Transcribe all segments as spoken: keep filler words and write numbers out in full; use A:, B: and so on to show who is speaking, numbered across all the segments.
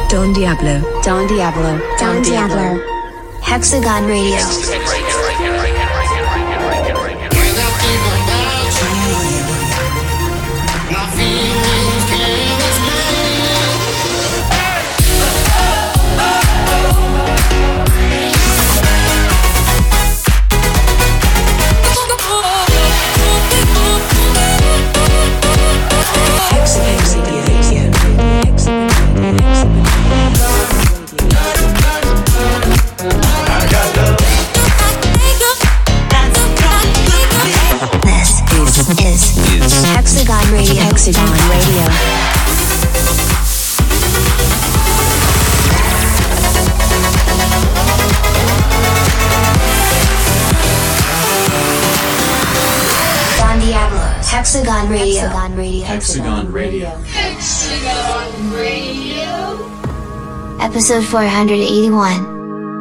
A: Don Diablo.
B: Don Diablo.
C: Don Diablo. Hexagon Radio. Hexagon Radio. Hexagon Radio. Don Diablo. Hexagon Radio. Hexagon Radio.
D: Hexagon Radio.
E: Hexagon Radio.
C: Episode four eighty-one.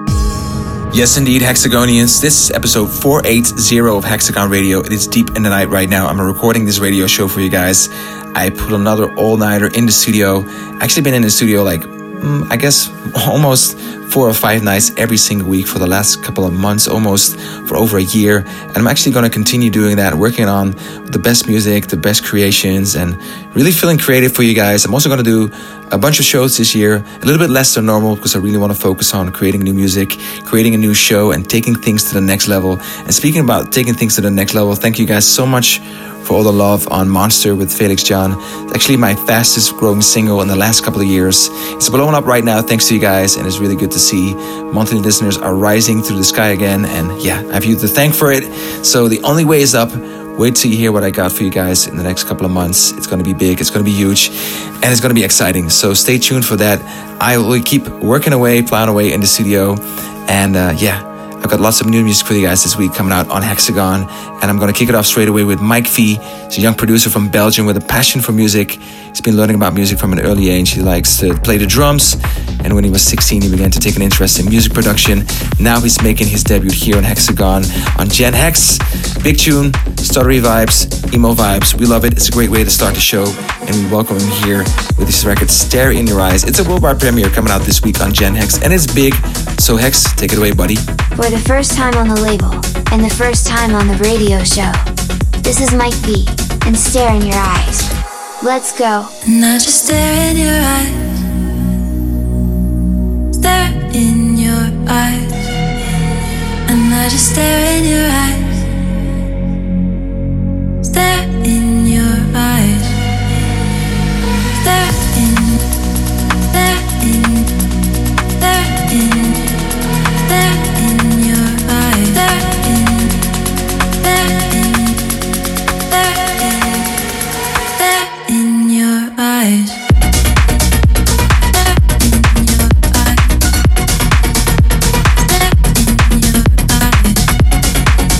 D: Yes, indeed, Hexagonians. This is episode four eighty of Hexagon Radio. It is deep in the night right now. I'm recording this radio show for you guys. I put another all-nighter in the studio. Actually been in the studio like, mm, I guess, almost four or five nights every single week for the last couple of months, almost for over a year. And I'm actually going to continue doing that, working on the best music, the best creations, and really feeling creative for you guys. I'm also going to do a bunch of shows this year, a little bit less than normal because I really want to focus on creating new music, creating a new show, and taking things to the next level. And speaking about taking things to the next level, thank you guys so much for all the love on Monster with Felix John. It's actually my fastest growing single in the last couple of years. It's blowing up right now thanks to you guys, and it's really good to see monthly listeners are rising through the sky again. And yeah, I have you to thank for it. So the only way is up. Wait till you hear what I got for you guys in the next couple of months. It's going to be big, it's going to be huge, and it's going to be exciting. So stay tuned for that. I will keep working away, plowing away in the studio. And uh, yeah, I've got lots of new music for you guys this week coming out on Hexagon. And I'm going to kick it off straight away with Mike V. He's a young producer from Belgium with a passion for music. He's been learning about music from an early age. He likes to play the drums. And when he was sixteen, he began to take an interest in music production. Now he's making his debut here on Hexagon on Gen Hex. Big tune, stuttery vibes, emo vibes. We love it. It's a great way to start the show. And we welcome him here with his record, Stare in Your Eyes. It's a worldwide premiere coming out this week on Gen Hex. And it's big. So Hex, take it away, buddy.
C: For the first time on the label, and the first time on the radio show, this is Mike V, and Stare in Your Eyes. Let's go.
F: And I just stare in your eyes. Stare in your eyes. And I just stare in your eyes. Stare in your eyes. Stare in, stare in, stare in, stare in your eyes. Stare in, stare in, stare in, stare in your eyes. Stare in your eyes.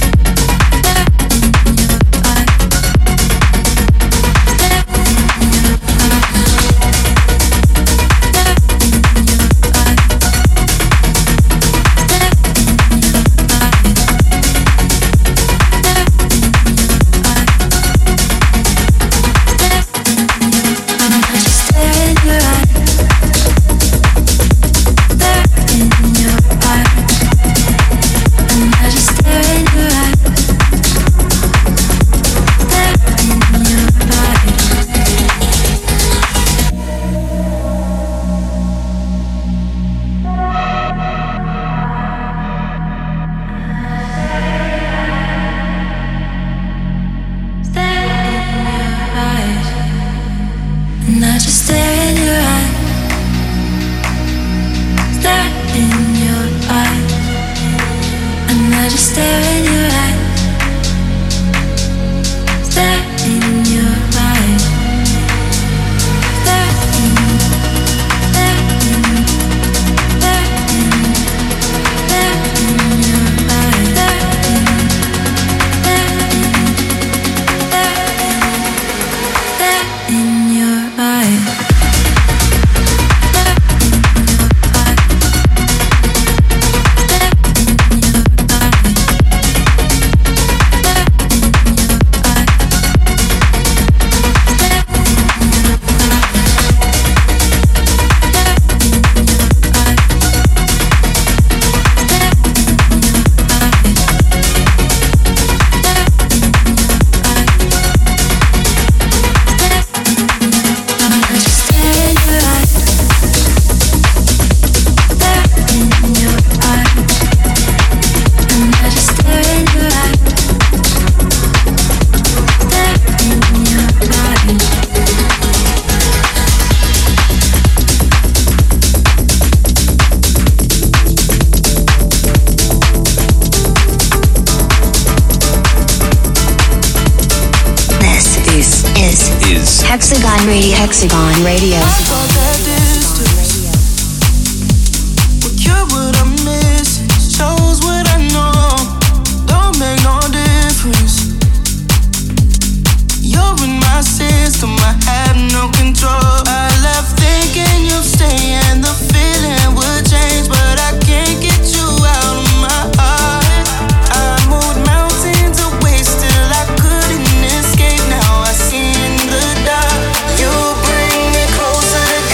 C: Hexagon Radio. Hexagon Radio.
A: System, I have no control. I left thinking you'd stay and the feeling would change, but I can't get you out of my heart. I moved mountains away, still I couldn't escape. Now I see in the dark. You bring me closer to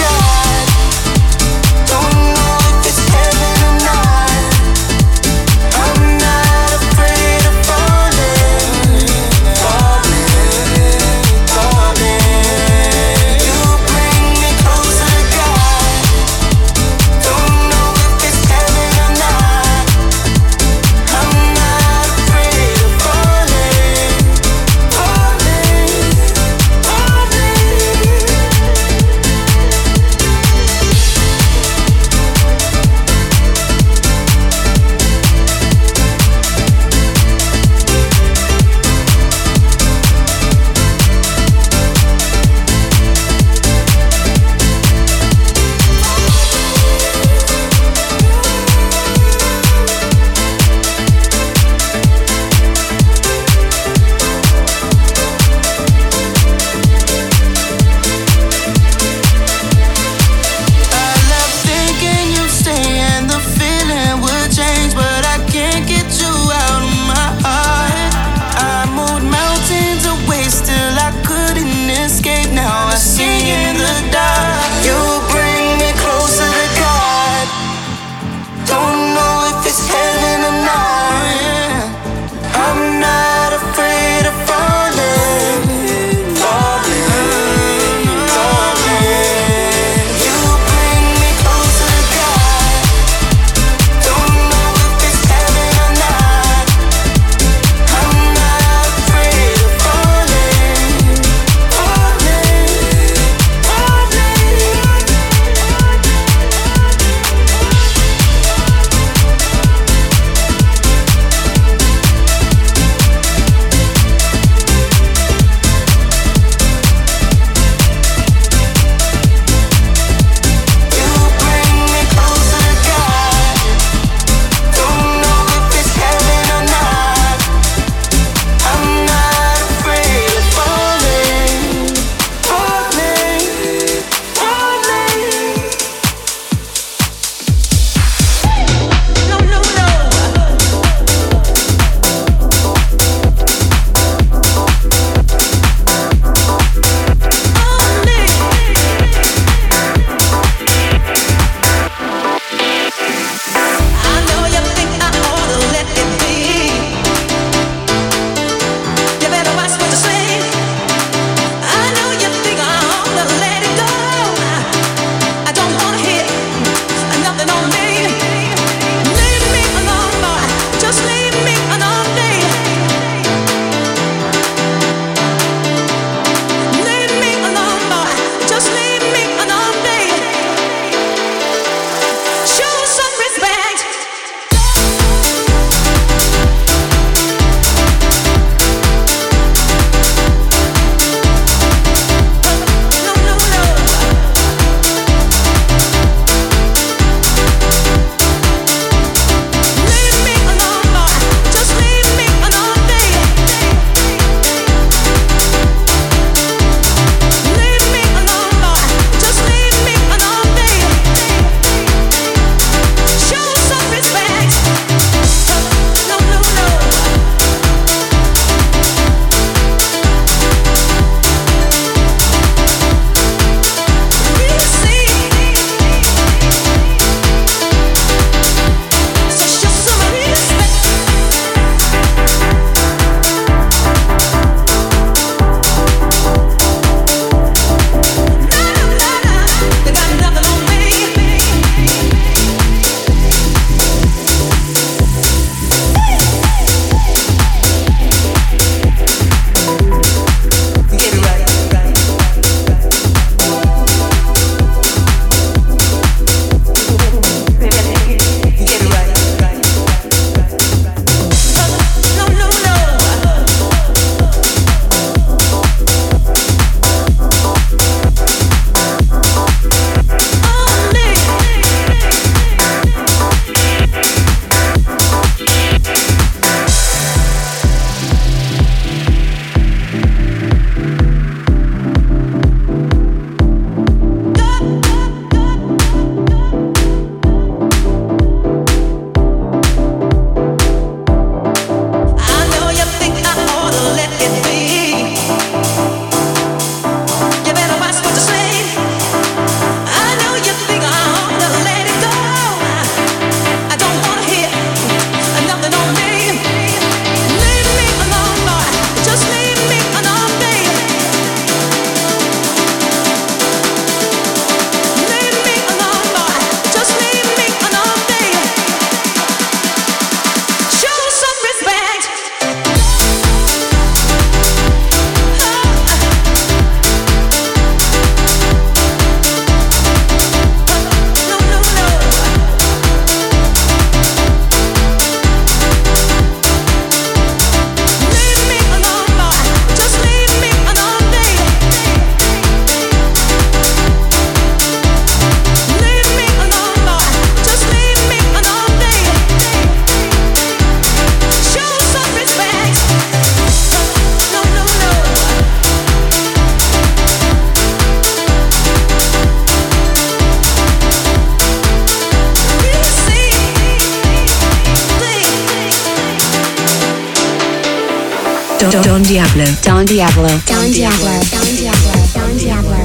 B: Don Diablo.
C: Don Diablo. Don Diablo. Don Diablo. Don Diablo.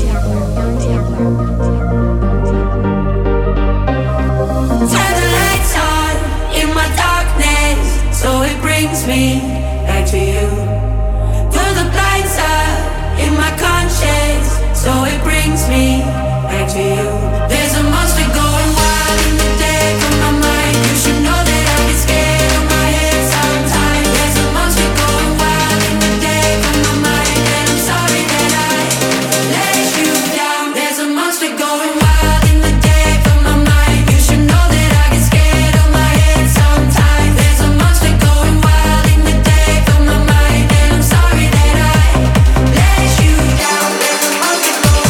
F: Turn the lights on in my darkness, so it brings me back to you. Pull the blinds up in my conscience, so it brings me back to you. There's a monster going wild in the dead of my mind. You should know that I get scared of my head sometimes. There's a monster going wild in the dead of my mind, and I'm sorry that I let you down. There's a monster going wild in the dead of my mind. You should know that I get scared of my head sometimes. There's a monster going wild in the dead of my mind, and I'm sorry that I let you down. There's a monster going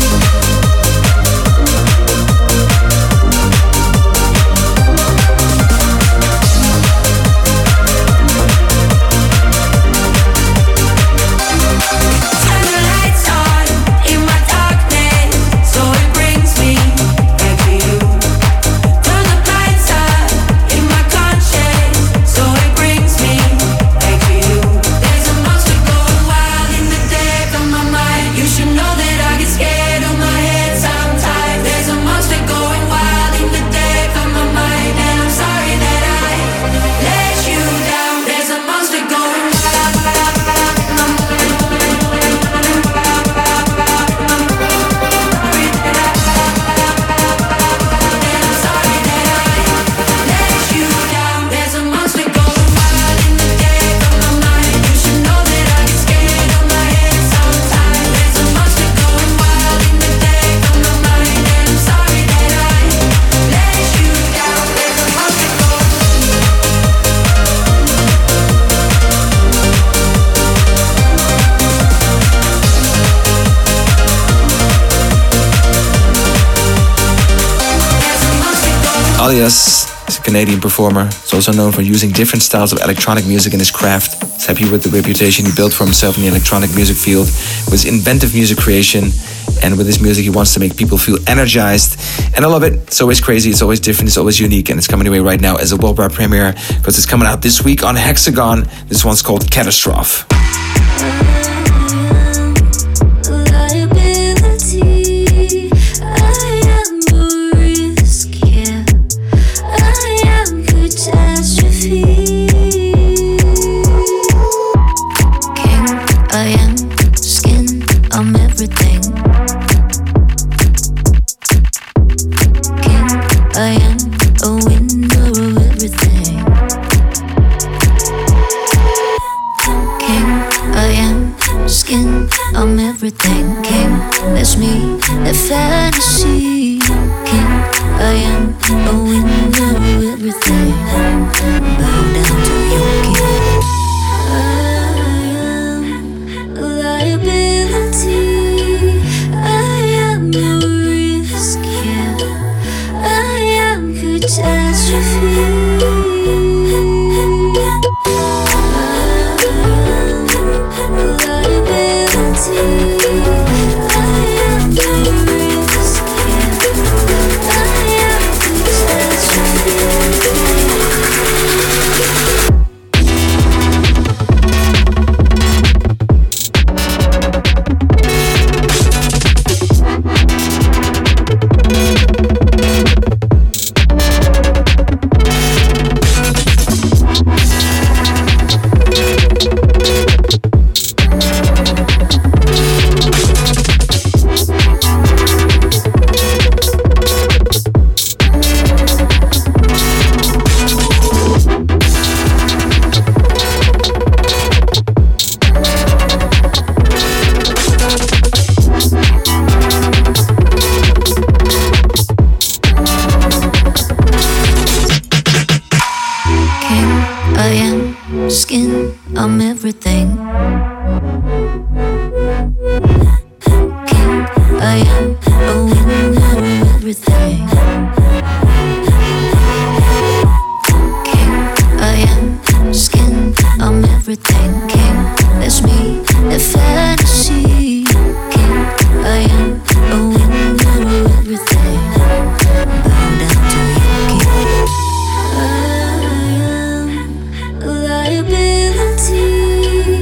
F: Turn the lights on in my darkness, so it brings me back to you. Turn the blinds up in my conscience, so it brings me back to you. There's a monster going wild in the dead of my mind. You should know that I get scared of my head sometimes. There's a monster going wild in the dead of my mind, and I'm sorry that I let you down. There's a monster going wild. There's a monster going wild in the dead of my mind. You should know that I get scared of my head sometimes. There's a monster going wild in the dead of my mind, and I'm sorry that I let you down. There's a monster going There's a monster going
D: Alias is a Canadian performer. He's also known for using different styles of electronic music in his craft. He's happy with the reputation he built for himself in the electronic music field, with his inventive music creation, and with his music he wants to make people feel energized. And I love it. It's always crazy, it's always different, it's always unique, and it's coming away right now as a worldwide premiere because it's coming out this week on Hexagon. This one's called Catastrophe.
F: liability. I am a risk, yeah. I am catastrophe. King, I am skin, I'm everything. King, I am a winner of everything. King, I am skin, I'm everything. King, that's me, that fantasy. King, I am a winner of everything. Bow down to your king. I am a liability. I am a risk, yeah. I am catastrophe. Liability.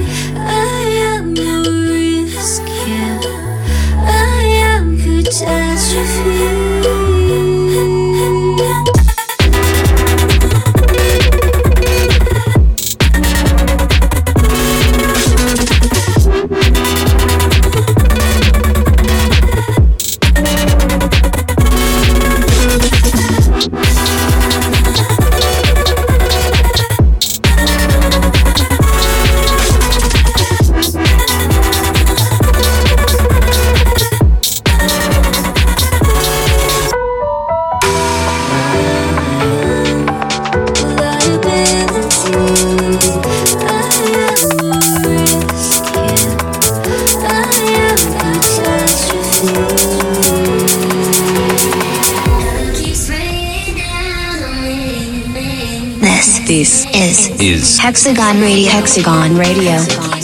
C: This is is Hexagon Radio. Hexagon Radio.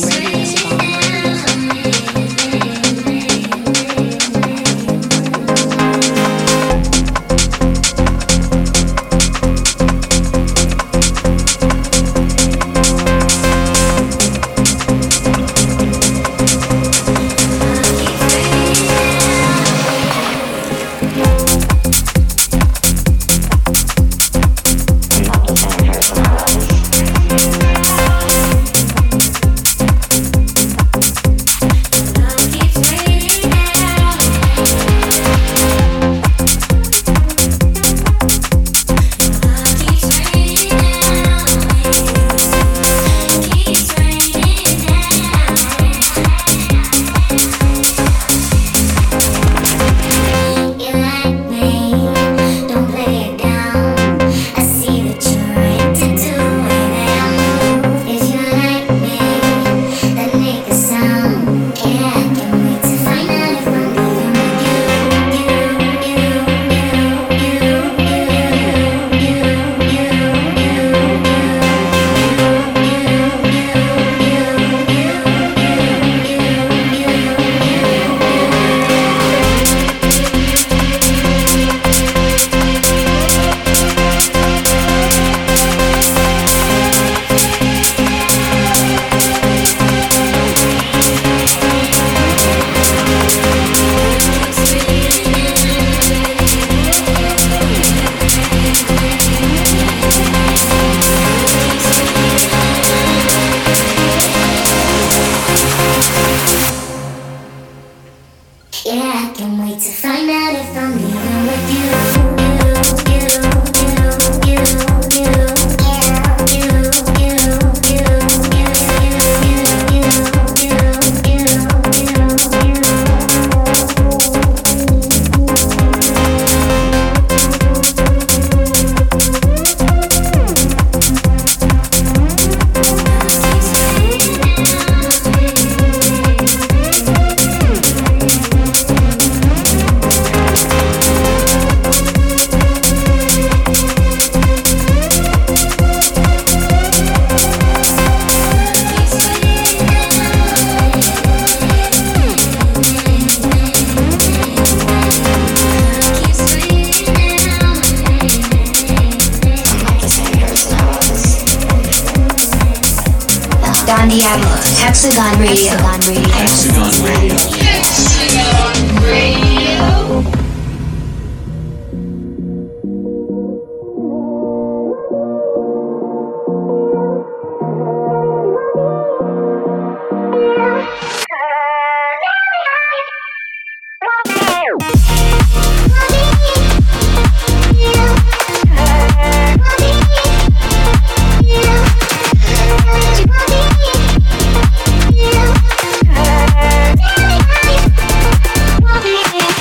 C: Hexagon Radio. Hexagon Radio. Hexagon Radio.
E: Hexagon Radio.
C: Yeah.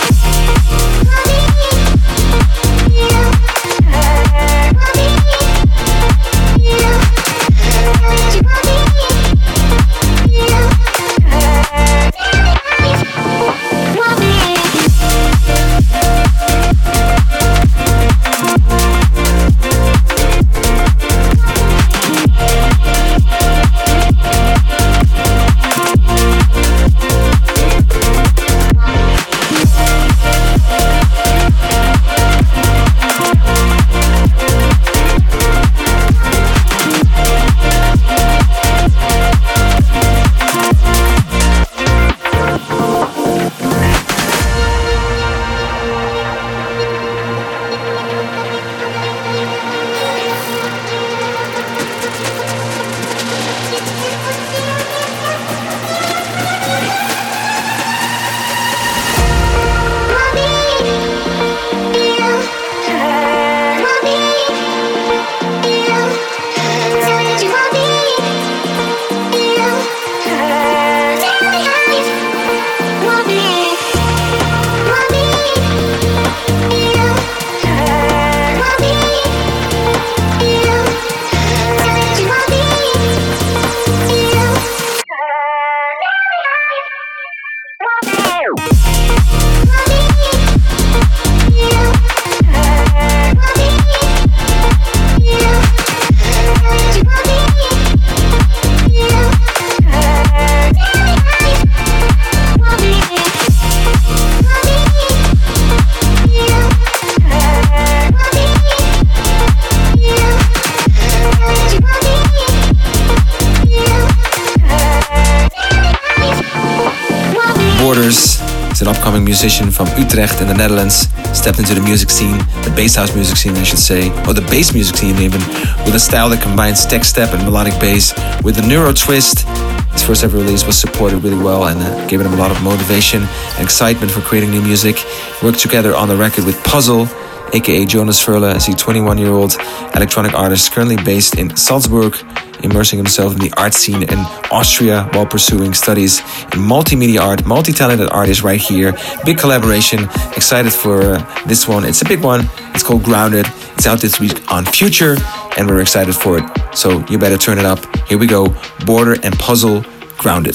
D: an upcoming musician from Utrecht in the Netherlands, stepped into the music scene, the bass house music scene I should say, or the bass music scene even, with a style that combines tech step and melodic bass with a neuro twist. His first ever release was supported really well and uh, gave him a lot of motivation and excitement for creating new music. He worked together on the record with Puzzle, aka Jonas Verle, as a twenty-one-year-old electronic artist currently based in Salzburg, immersing himself in the art scene in Austria while pursuing studies in multimedia art. Multi-talented artist right here. Big collaboration. Excited for uh, this one. It's a big one. It's called Grounded. It's out this week on Future, and we're excited for it. So you better turn it up. Here we go. Border and Puzzle, Grounded.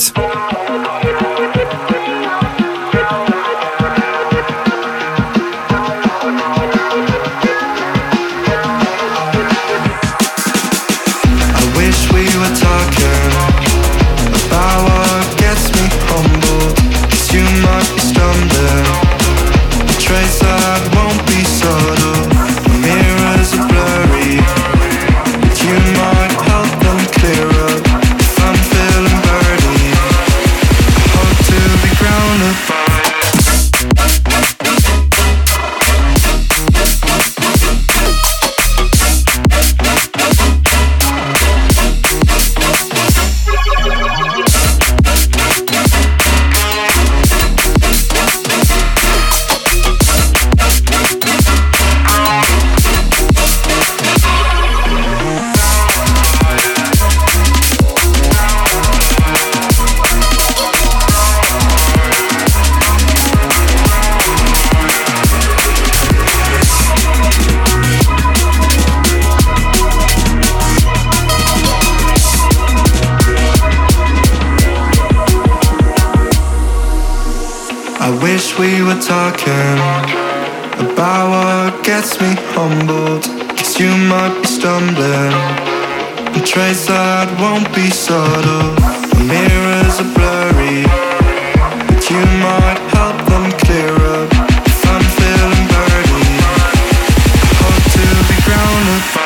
B: We were talking about what gets me humbled, 'cause you might be stumbling and trace that won't be subtle. The mirrors are blurry, but you might help them clear up. If I'm feeling dirty, I hope to be grounded by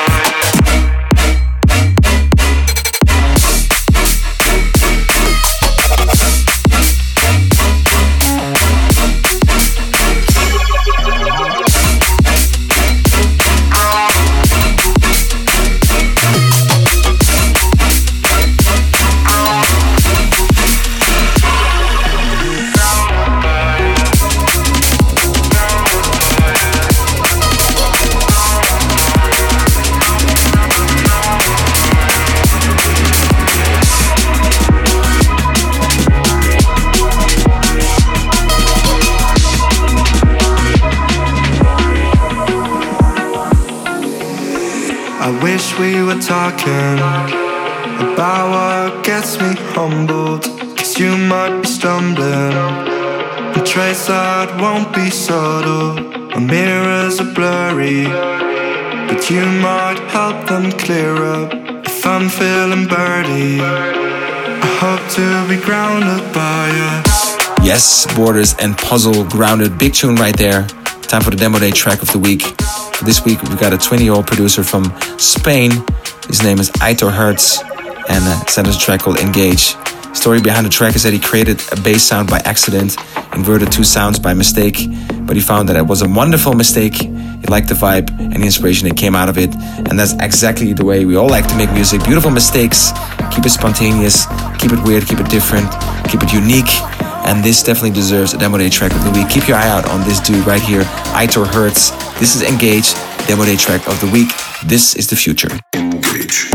B: we were talking about what gets me humbled, 'cause you might be stumbling and trace that won't be subtle. My mirrors are blurry, but you might help them clear up. If I'm feeling birdie, I hope to be grounded by you.
D: Yes, Borders and Puzzle, Grounded. Big tune right there. Time for the Demo Day track of the week. This week we've got a twenty-year-old producer from Spain. His name is Aitor Hertz, and uh, sent us a track called Engage. Story behind the track is that he created a bass sound by accident, inverted two sounds by mistake, but he found that it was a wonderful mistake. He liked the vibe and the inspiration that came out of it, and that's exactly the way we all like to make music. Beautiful mistakes, keep it spontaneous, keep it weird, keep it different, keep it unique. And this definitely deserves a Demo Day track of the week. Keep your eye out on this dude right here, Aitor Hertz. This is Engage, Demo Day track of the week. This is the future. Engage.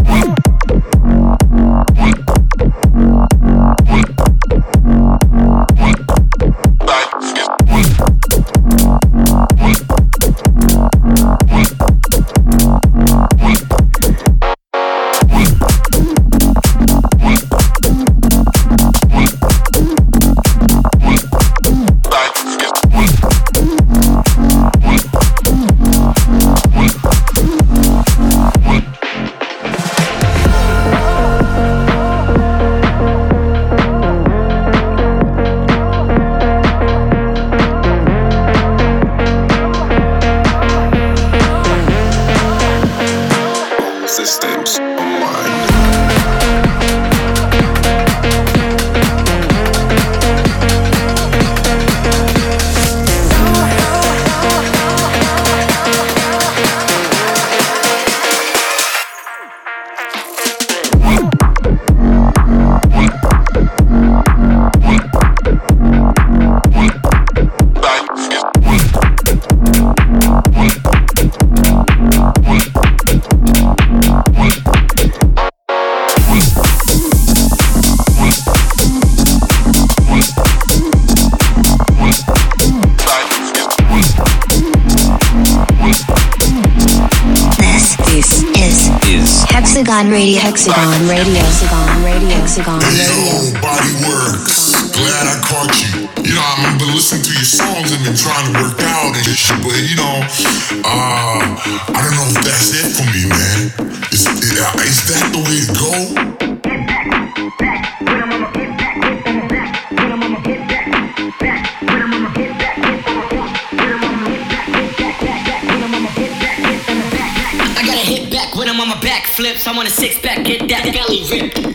C: Hexagon Radio, Hexagon Radio, Hexagon Radio, Hexagon Radio.
G: Hey yo, Body Works. Glad I caught you. You know, I've been listening to your songs and been trying to work out and shit, but you know, uh, I don't know if that's it for me, man. Is, is that the way to go?
H: When I'm on my back flips, I'm on a six pack, get that belly ripped.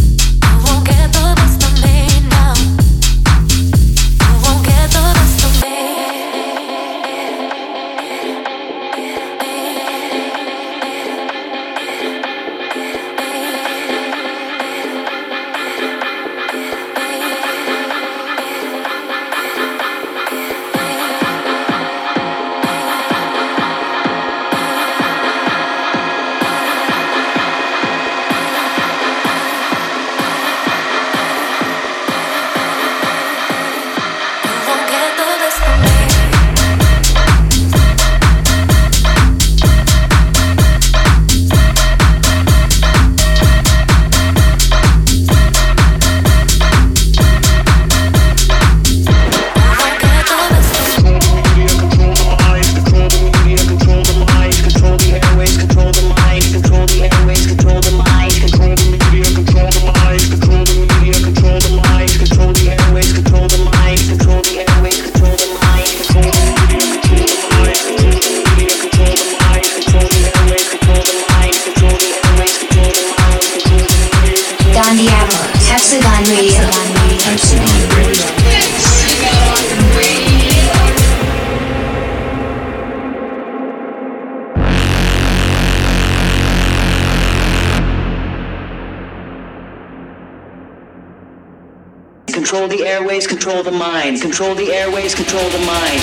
F: Get the best of me.
I: Control the airways, control the mind. Control the airways, control the mind.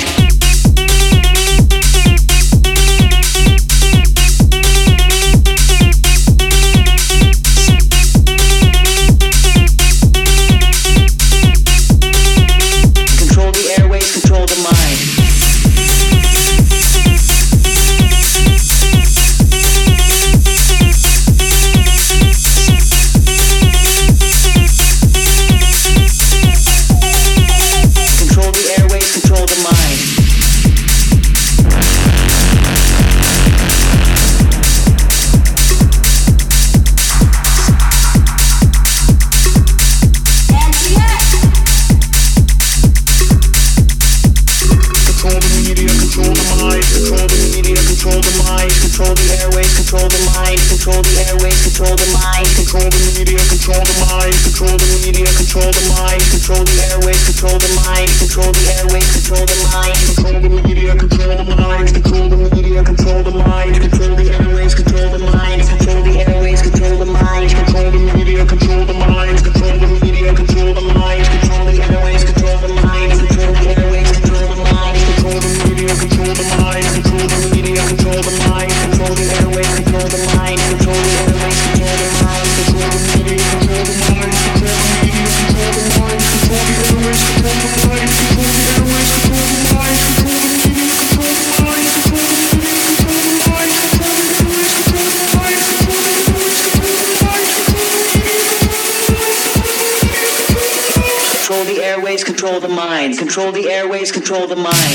I: Control the mind. Control the airways, control the mind.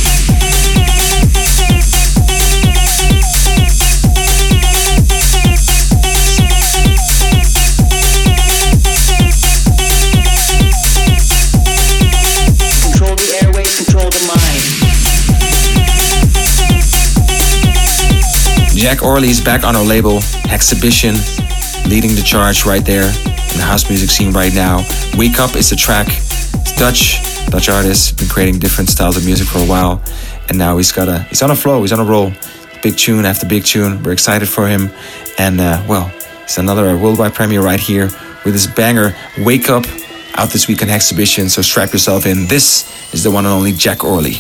I: Control the airways, control the mind.
D: Jack Orley's back on our label, Exhibition, leading the charge right there in the house music scene right now. Wake Up is the track. Dutch, Dutch artist, been creating different styles of music for a while, and now he's got a, he's on a flow, he's on a roll. Big tune after big tune, we're excited for him, and uh, well, it's another worldwide premiere right here with this banger, Wake Up, out this week on Exhibition, so strap yourself in. This is the one and only Jack Orley.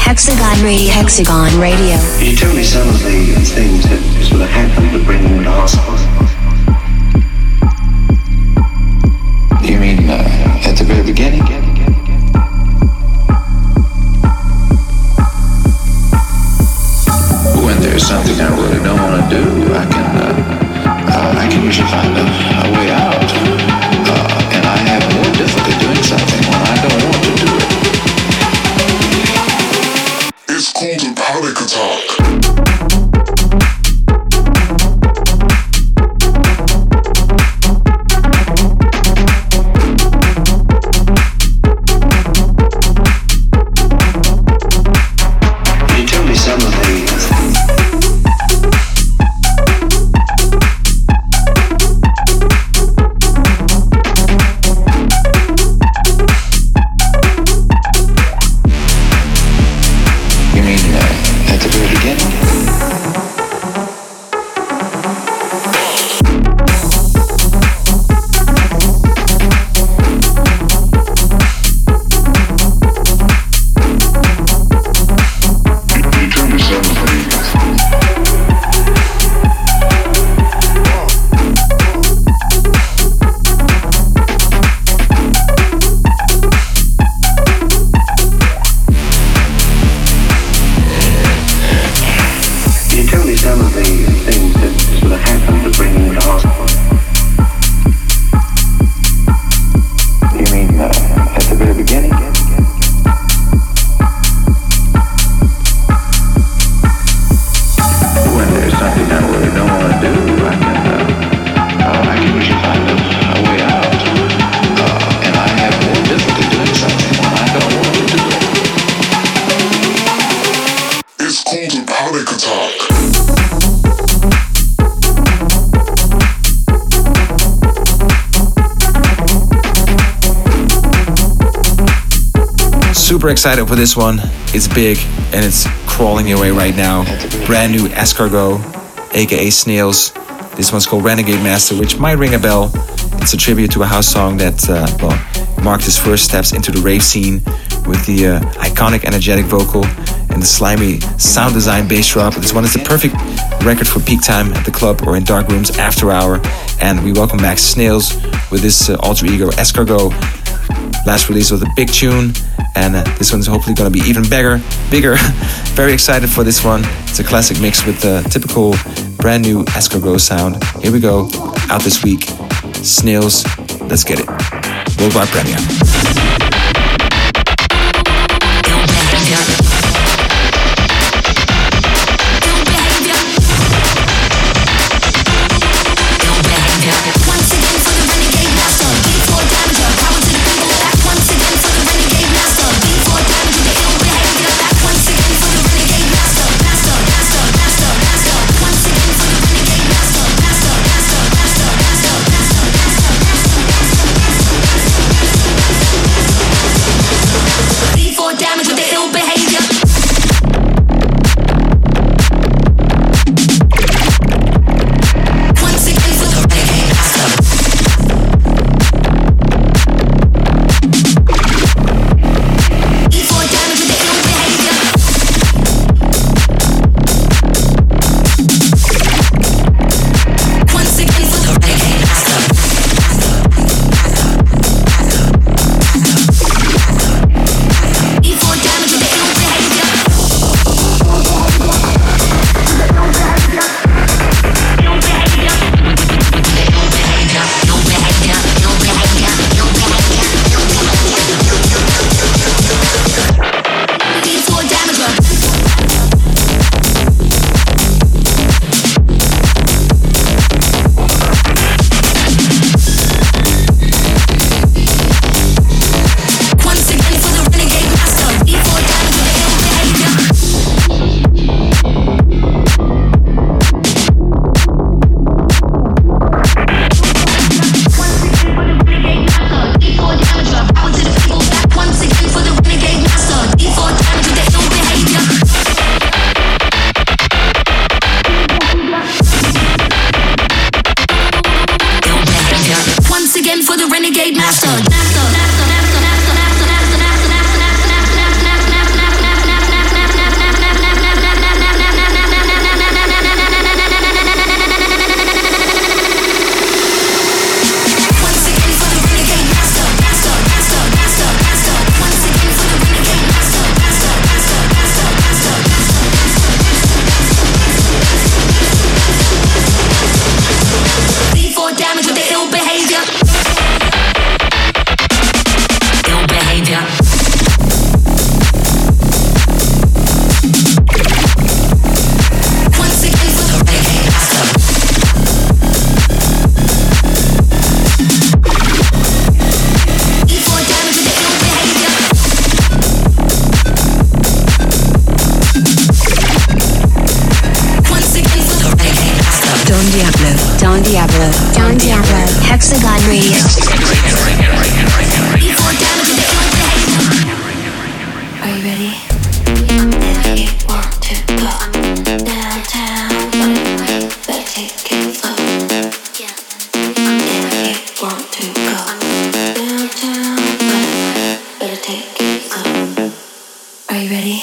C: Hexagon Radio. Hexagon Radio.
J: Could you tell me some of the things that sort of happened to bring you to hospital?
K: You mean uh, at the very beginning? When there's something I really don't want to do, I can uh, uh, I can usually find a, a way out. Uh, and I have more difficulty doing something when I don't want to do it.
G: It's called a panic attack.
D: Super excited for this one. It's big and it's crawling your way right now. Brand new Escargot, aka Snails. This one's called Renegade Master, which might ring a bell. It's a tribute to a house song that uh, well, marked his first steps into the rave scene with the uh, iconic energetic vocal and the slimy sound design bass drop. This one is the perfect record for peak time at the club or in dark rooms after hour. And we welcome back Snails with this uh, alter ego Escargot. Last release was a big tune, and uh, this one's hopefully going to be even bigger. Bigger. Very excited for this one. It's a classic mix with the typical brand new Escargot sound. Here we go. Out this week. Snails. Let's get it. Worldwide premiere.
F: Master,
C: Don Diablo, Hexagon Radio.
F: Are you ready? If you want to go downtown, better take it slow. If you want to go downtown, better take it slow. Are you ready?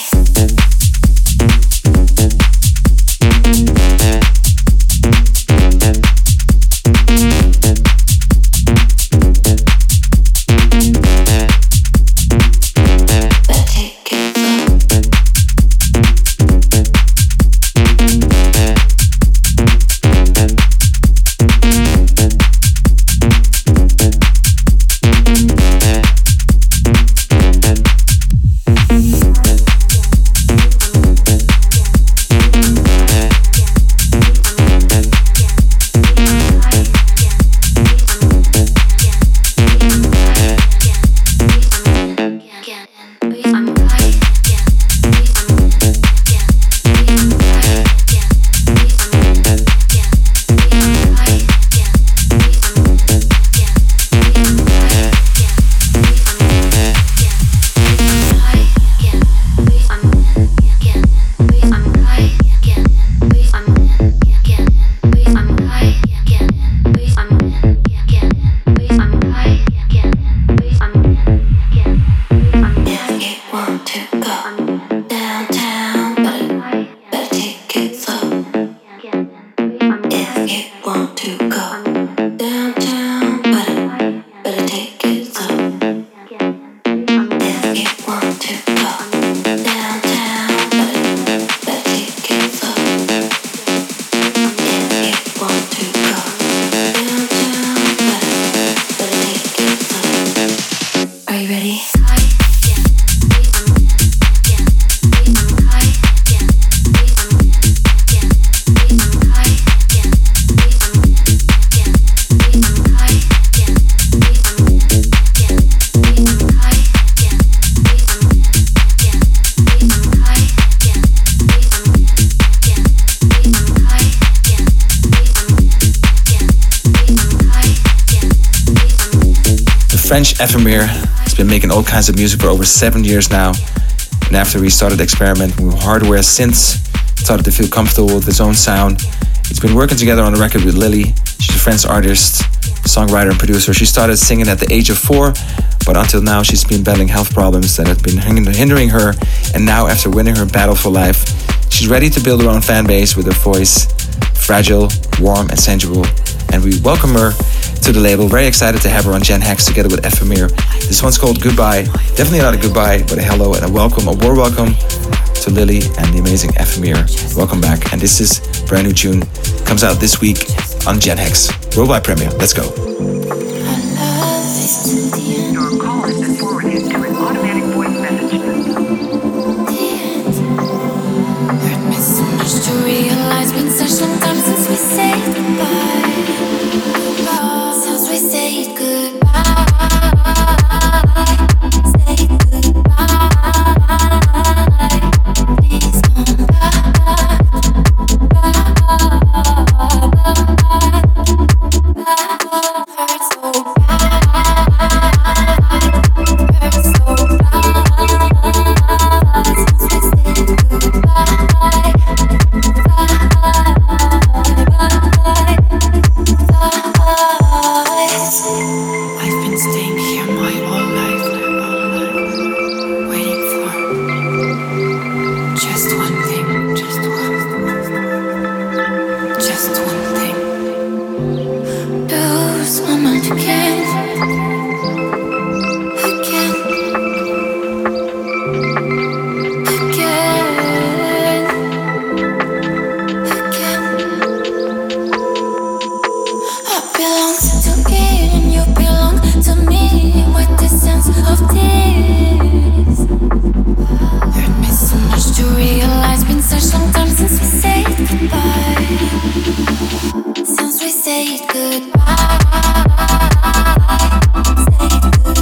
D: French Ephemer has been making all kinds of music for over seven years now, and after he started experimenting with hardware synths, started to feel comfortable with his own sound. He's been working together on a record with Lily. She's a French artist, songwriter and producer. She started singing at the age of four, but until now she's been battling health problems that have been hindering her, and now after winning her battle for life, she's ready to build her own fan base with her voice, fragile, warm and sensual, and we welcome her to the label. Very excited to have her on Gen Hex together with Ephemer. This one's called Goodbye. Definitely not a goodbye, but a hello and a welcome, a warm welcome to Lily and the amazing Ephemer. Welcome back. And this is a brand new tune. Comes out this week on Gen Hex. Worldwide premiere. Let's go.
F: Your call has been forwarded to an automatic voice message. Hurt me so much to realize been such long time since we said goodbye. Since we said goodbye, say goodbye. Please come back, back, back. Hurt so bad, hurt so bad. Since we said goodbye, bye, I've been staying here my whole life, waiting for just one thing, just one, just one thing. Lose my mind again, again, again, again. I belong to you and you belong to me. What the sense of this? Hurt me so much to realize. Been such long time since we said goodbye. Since we said goodbye. Say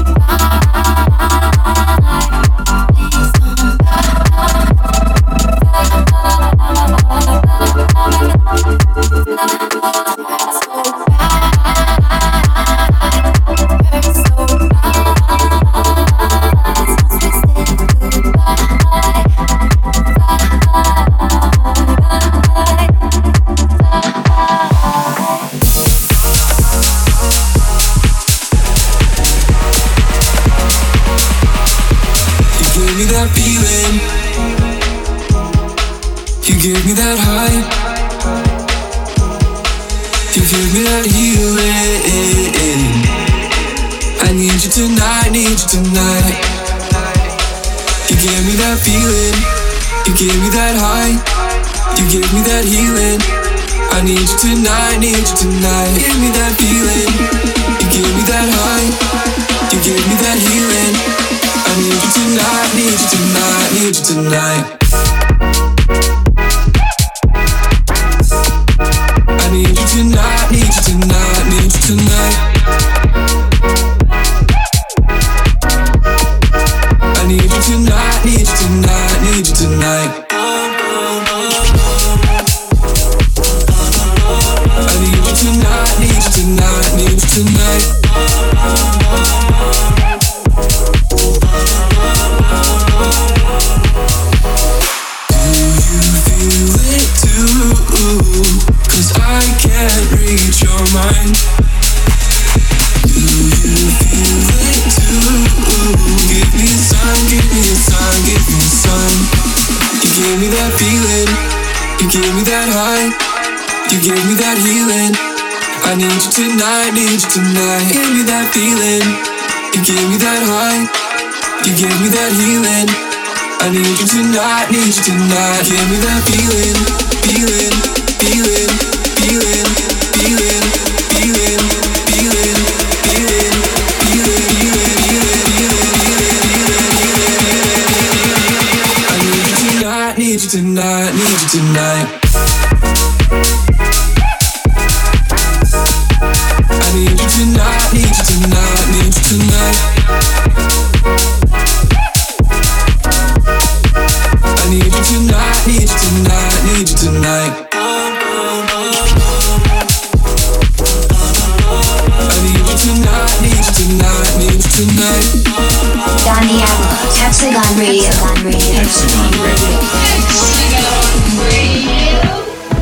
F: goodbye. Please come back. Hurt so bad.
L: that healing. I need you tonight, need you tonight. You give me that feeling, you give me that high, you give me that healing. I need you tonight, need you tonight. Give me that feeling, you give me that high, you give me that healing. I need you tonight, need you tonight, need you tonight. I need you tonight, need you tonight, need you tonight. I need you tonight, need you tonight, need you tonight. I need you tonight, need you tonight, need you tonight. Do you feel it too? 'Cause I can't reach your mind. Do you feel it too? Give me a sign, give me a sign, give me a sign. You give me that feeling, you give me that high, you give me that healing. I need you tonight, need you tonight. Give me that feeling, you give me that high, you give me that healing. I need you tonight, need you tonight. Give me that feeling, feeling, feeling, feeling, feeling, feeling, feeling, feeling, feeling. I need you tonight, need you tonight, need you tonight. I need you tonight, need you tonight, need you tonight. I need you tonight, need you tonight, need you tonight. I need you tonight, need you tonight, need you tonight.
C: Don Diablo, Hexagon Radio. Hexagon Radio.
D: Hexagon Radio.
E: Hexagon Radio.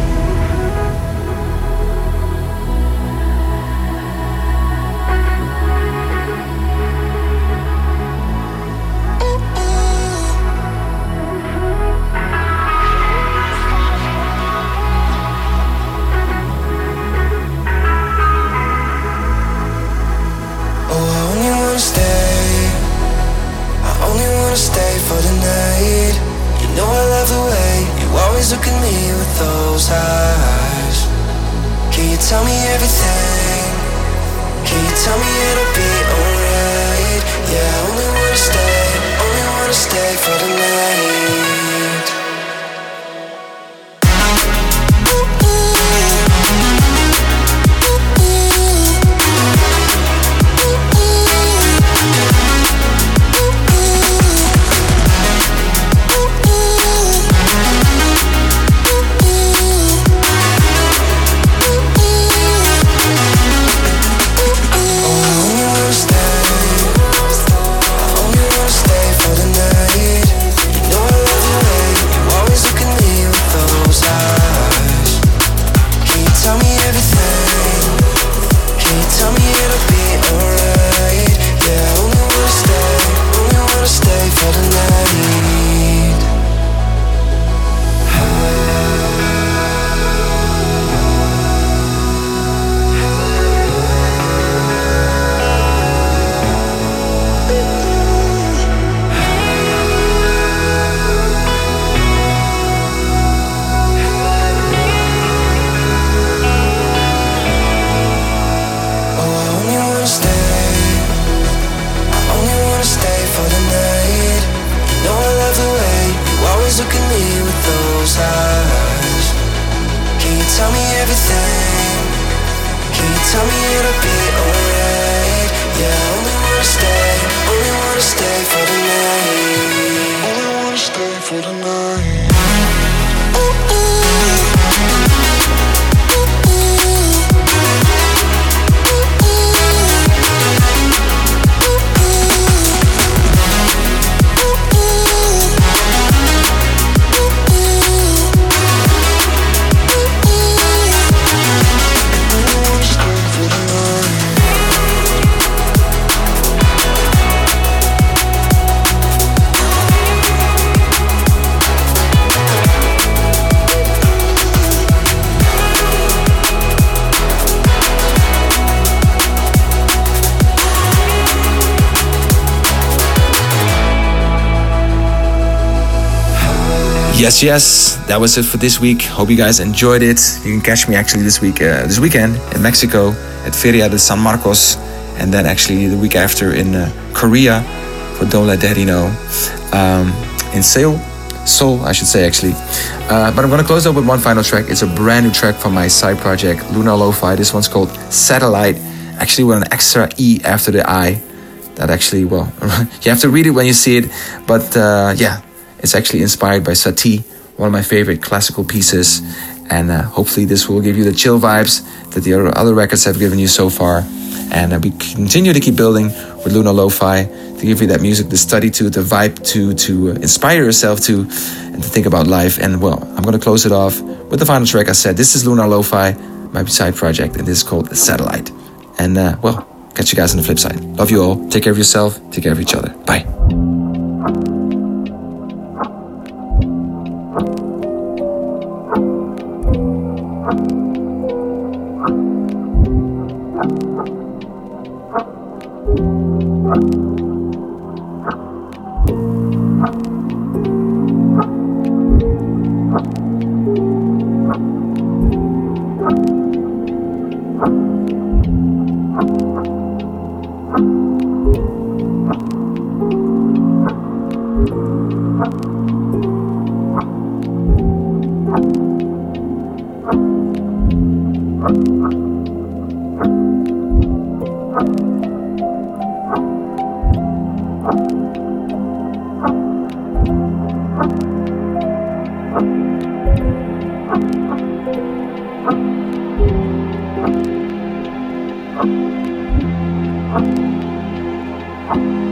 A: For the night, you know I love the way you always look at me with those eyes. Can you tell me everything? Can you tell me it'll be alright? Yeah, I only wanna stay, only wanna stay for the night.
D: Yes, yes, that was it for this week. Hope you guys enjoyed it. You can catch me actually this week, uh, this weekend in Mexico at Feria de San Marcos, and then actually the week after in uh, Korea for Don't Let Daddy Know. Um, in Seoul, Seoul, I should say actually. Uh, but I'm gonna close up with one final track. It's a brand new track from my side project, Lunar Lo-Fi. This one's called Satellite, actually with an extra E after the I. That actually, well, you have to read it when you see it, but uh, yeah. It's actually inspired by Satie, one of my favorite classical pieces. And uh, hopefully this will give you the chill vibes that the other records have given you so far. And uh, we continue to keep building with Lunar Lo-Fi to give you that music to study to, to vibe to, to inspire yourself to, and to think about life. And well, I'm going to close it off with the final track. I said, this is Lunar Lo-Fi, my side project, and this is called Satellite. And uh, well, catch you guys on the flip side. Love you all. Take care of yourself. Take care of each other. Bye.
M: Thank you.